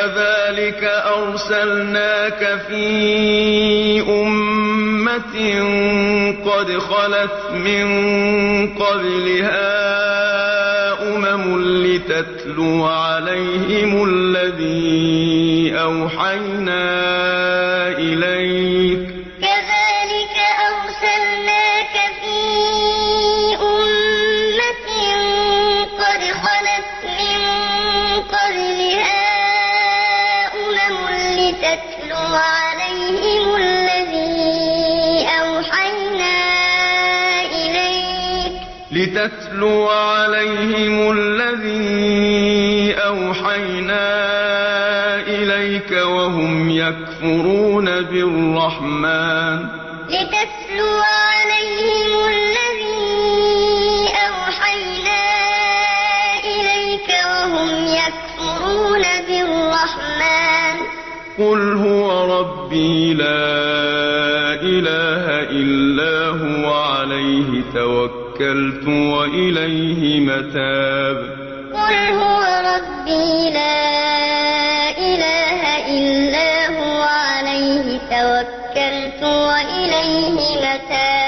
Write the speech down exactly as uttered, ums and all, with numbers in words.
كذلك أرسلناك في أمة قد خلت من قبلها أمم لتتلو عليهم الذي أوحينا إليك كذلك أرسلناك في أمة قد خلت من قبلها أمم لتتلو عليهم الذي أوحينا إليك لتتلو عليهم الذي أوحينا إليك وهم يكفرون بالرحمن لتتلو عليهم الذي أوحينا إليك وهم يكفرون بالرحمن قل هو ربي لا إله إلا هو عليه توكلت وإليه متاب قل هو ربي لا إله إلا هو عليه توكلت وإليه متاب